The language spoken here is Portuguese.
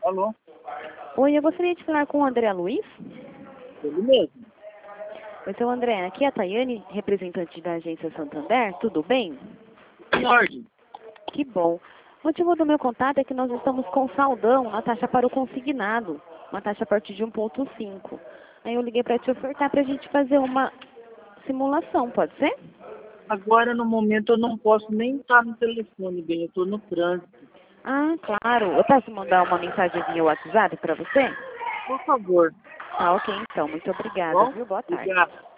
Alô? Oi, eu gostaria de falar com o André Luiz. Ele mesmo. Oi, seu André, aqui é a Tayane, representante da agência Santander, tudo bem? Em ordem. Que bom. O motivo do meu contato é que nós estamos com saldão na taxa para o consignado, uma taxa a partir de 1,5. Aí eu liguei para te ofertar para a gente fazer uma simulação, pode ser? Agora, no momento, eu não posso nem estar no telefone, bem. Eu estou no trânsito. Ah, claro. Eu posso mandar uma mensagem via WhatsApp para você? Por favor. Tá, ok, então. Muito obrigada, Bom? viu? Boa tarde. Obrigado.